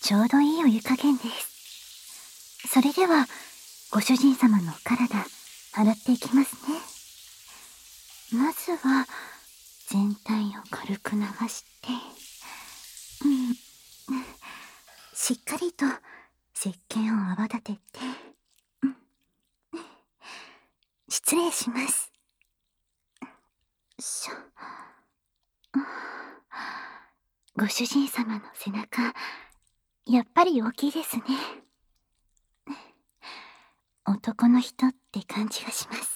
ちょうどいいお湯加減です。それでは、ご主人様のお体、洗っていきますね。まずは、全体を軽く流して、しっかりと石鹸を泡立てて、失礼します。ご主人様の背中、やっぱり大きいですね。男の人って感じがします。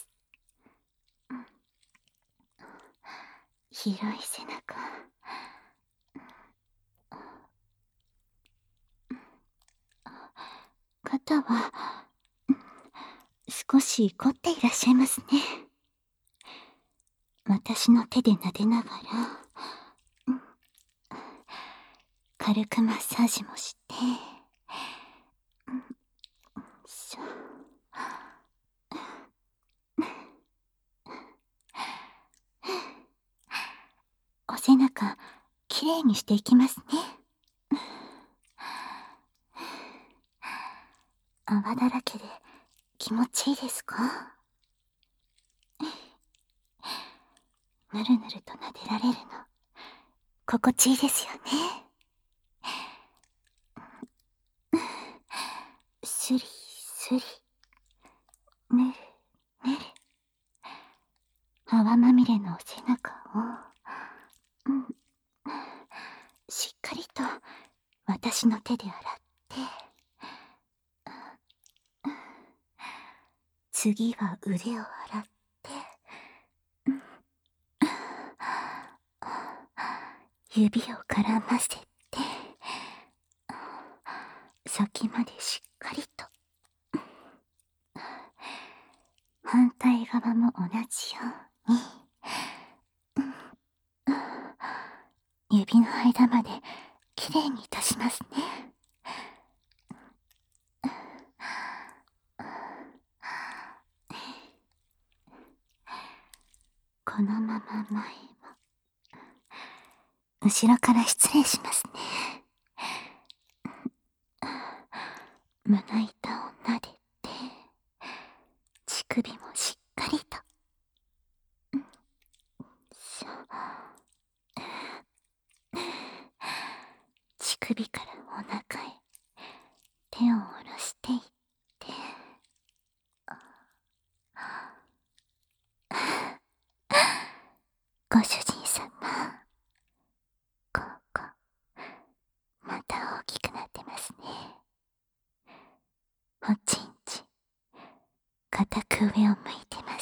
広い背中。肩は、少し凝っていらっしゃいますね。私の手で撫でながら、軽くマッサージもして、お背中、きれいにしていきますね。泡だらけで気持ちいいですか？ぬるぬると撫でられるの、心地いいですよね。スリスリ、ぬるぬる、泡まみれのお背中を、しっかりと私の手で洗って、次は腕を洗って、指を絡ませて、先までしっかりと。反対側も同じように、指の間まできれいにいたしますね。このまま前も、後ろから失礼しますね。胸板を撫でて、乳首もしっかりと。乳首からお腹へ手を下ろしていって、ご主人様、ここ、また大きくなってますね。おちんちん、固く上を向いてます。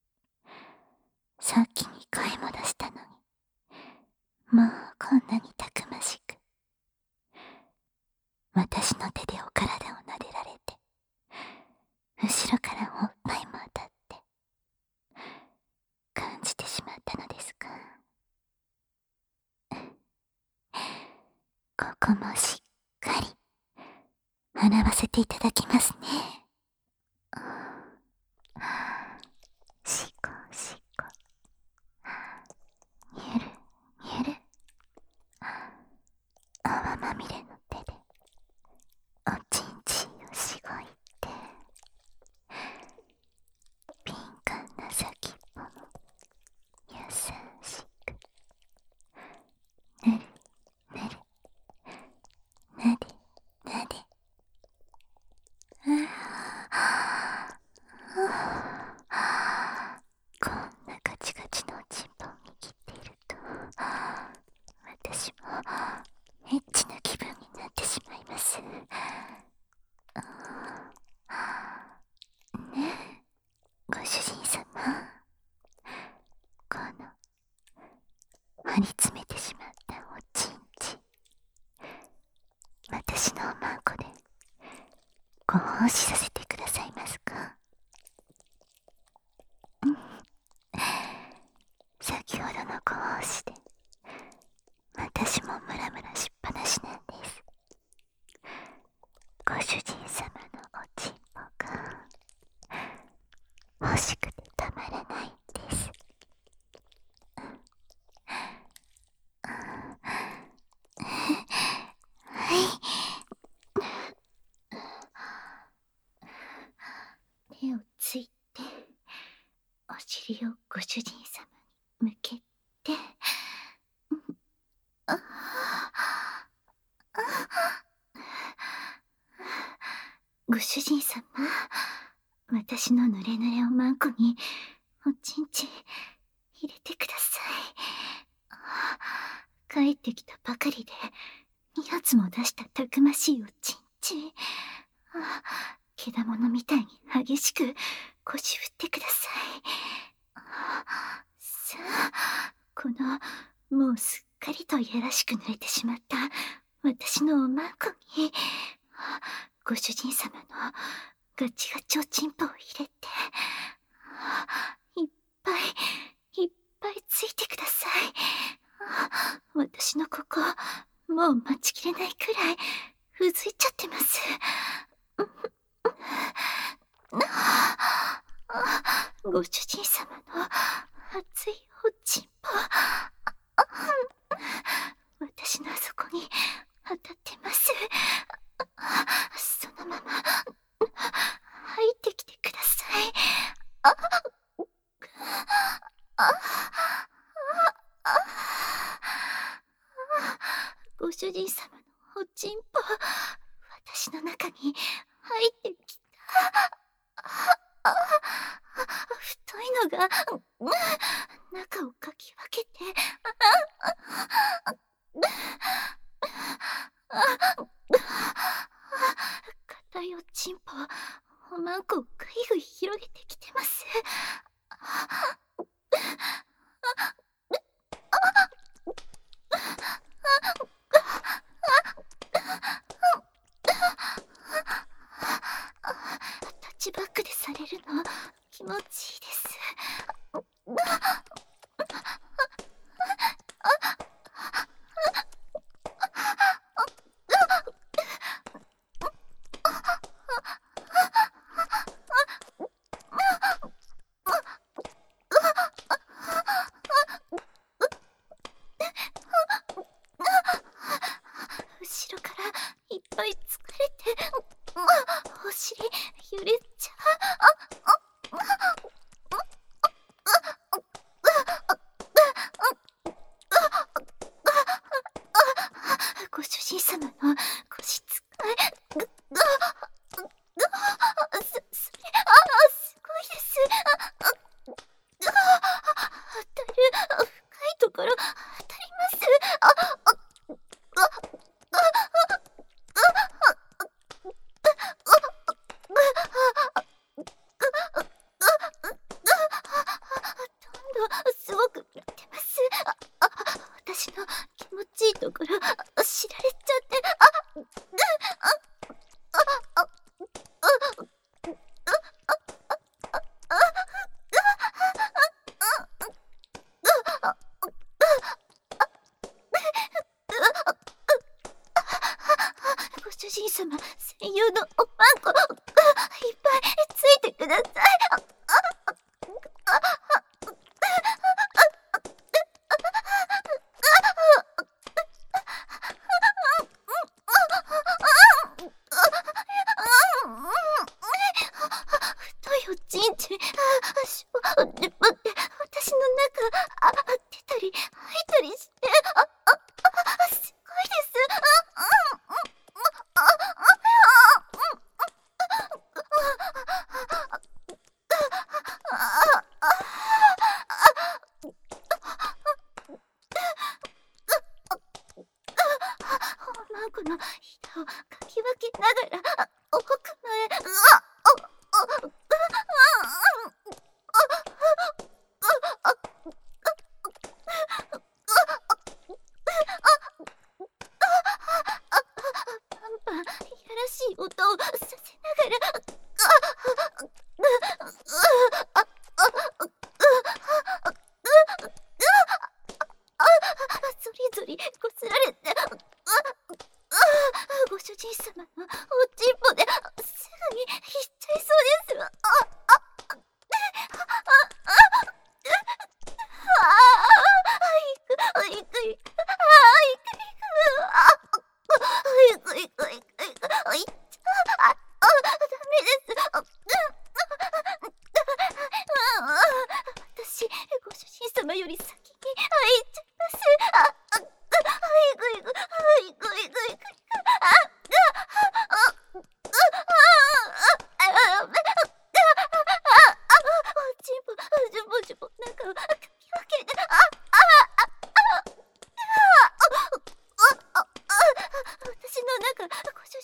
さっき2回も出したのに、もうこんなにたくましく。私の手でお体を撫でられて、後ろからおっぱいも当たって、感じてしまったのですか？ここもしっかり洗わせていただきますね。しこしこ、にゅるにゅる、泡まみれの手でおちんちんをしごいて、敏感な先っぽも優しく、ぬるぬる、なでなで、こんなガチガチのおちんぽを握っていると、私もエッチな気分になってしまいます。ねえ、ご主人様、この張り詰めてしまったおちんちん、私のおまんこでご奉仕させてくださいますか？先ほどのご奉仕で私もムラムラしっぱなしなんです。ご主人様のおちんぽが欲しくてたまらないんです。はい、 尻をご主人様に向けて、ご主人様、私の濡れ濡れおまんこにおちんちん入れてください。帰ってきたばかりで2発も出したたくましいおちんちん。けだものみたいに激しく腰振ってください。さあ、このもうすっかりといやらしく濡れてしまった私のおまんこにご主人様のガチガチおちんぽを入れて、いっぱいいっぱいついてください。私のここもう待ちきれないくらいうずいちゃってます。ご主人様の熱いおちんぽ、私のあそこに当たってます。そのまま入ってきてください。ご主人様のおちんぽ、私の中に入ってきた。太いのが中をかき分けて、硬いおちんぽ、おまんこをぐいぐい広げてきてます。タッチバックでされるの気持ちいいです。後ろからいっぱい疲れて、お尻揺れちゃご主人様の腰使い、それ、すごいです。当たる、深いところ当たります。すごくなってます。私の気持ちいいところ知られちゃって、ご主人様専用のおまんこいっぱいついてください。太いおちんちん、待って、私の中出たり入ったりして、すごいです。おまんこのひだをかき分けながら奥まで、パンパンいやらしい音をさせながら、ゾリゾリこすられて、ご主人様のおちんぽですぐにいっちゃいそうです。いく、いく、いく、いく、ダメです。私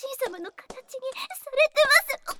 神様の形にされてます。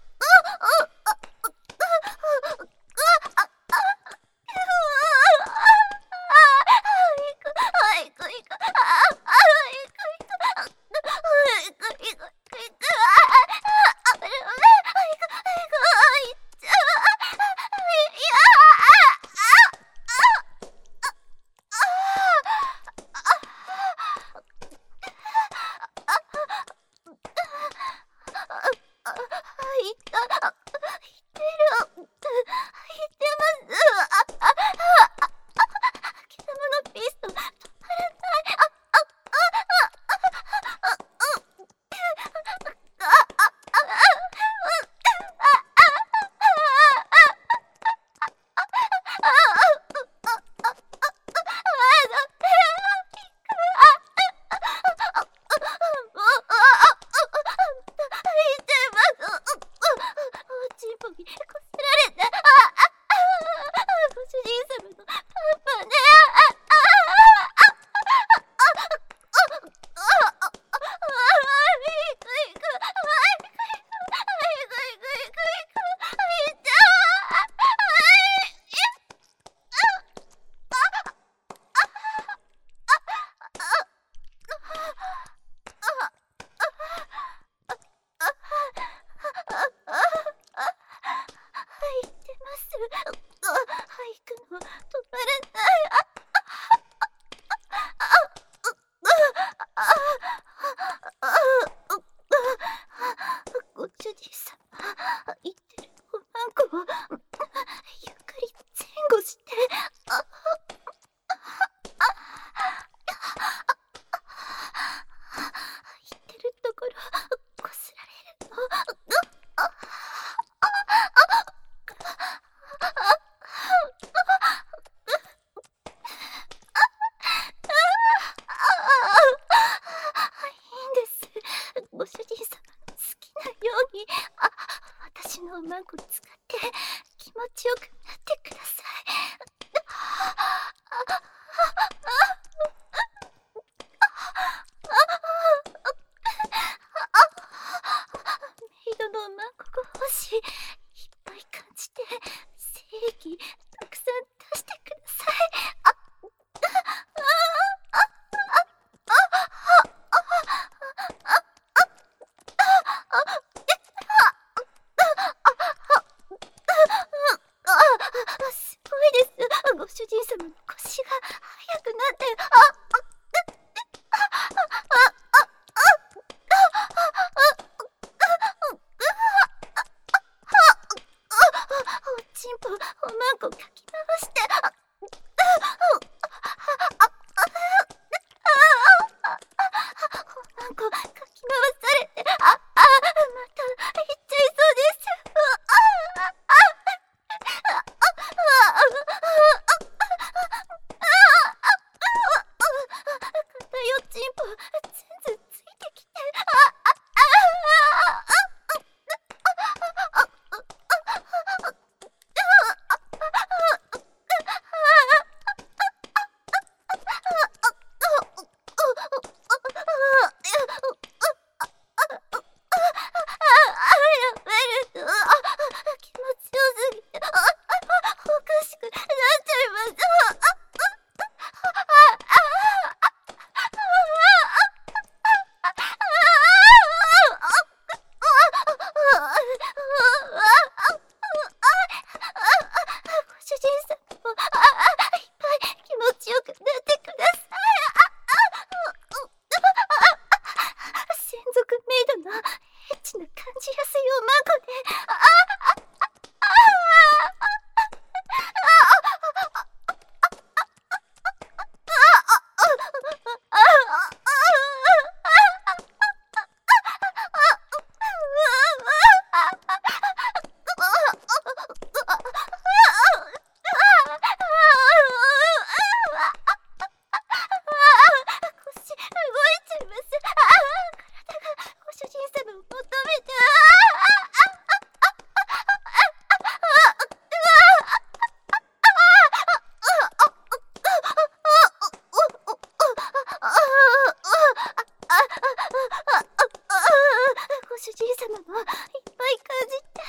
主人様もいっぱい感じて。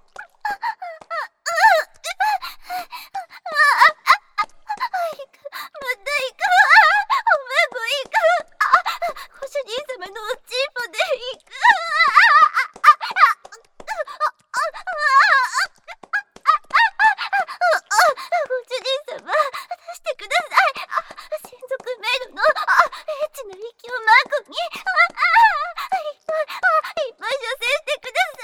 行く、また行くわ。お孫行く。ご主人様のおちんぽで行く。ご主人様、出してください。専属メイドのエッチな息を孫に。いっぱい射精してくださ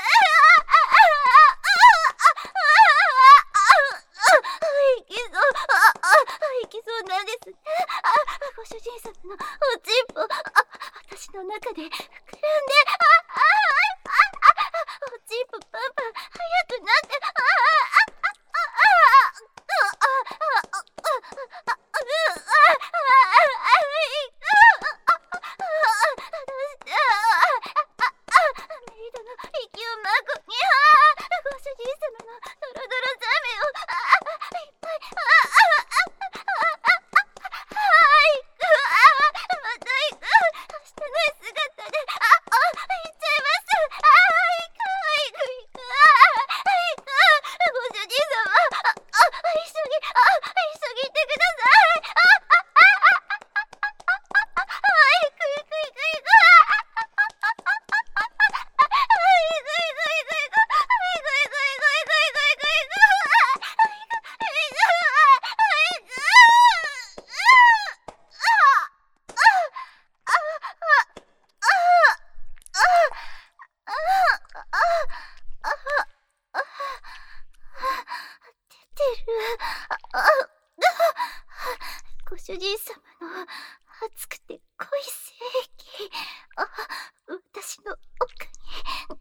い。いきそう、いきそうなんですね。ご主人様のおちんぽ、私の中で膨らんで、おちんぽパンパン速くなって、メイドの息を孫に、ご主人様のドロドロザメをいっぱい、行く、また行く、汚い姿で、行っちゃいます。行く、ご主人様、一緒に行ってください。行く。ご主人様の熱くて濃い精液、私の奥に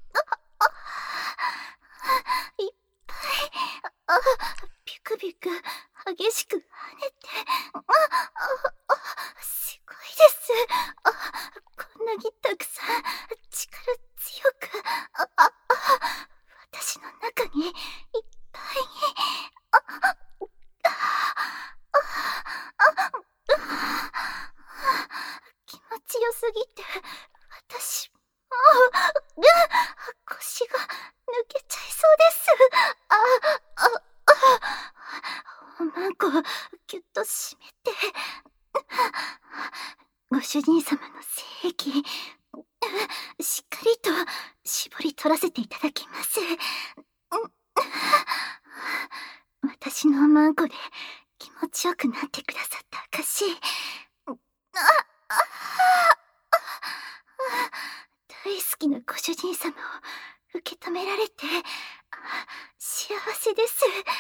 いっぱい、ビクビク激しく跳ねて、すごいです。こんなにたくさん力強く、私の中にいっぱいに、気持ちよすぎて、私もう腰が抜けちゃいそうです。おまんこをぎゅっと締めて、ご主人様の精液、しっかりと絞り取らせていただきます。私のおまんこで気持ちよくなってくださった証。大好きなご主人様を受け止められて、幸せです。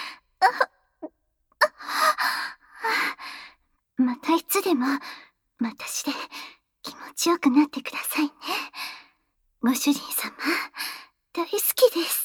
またいつでも私で気持ちよくなってくださいね。ご主人様、大好きです。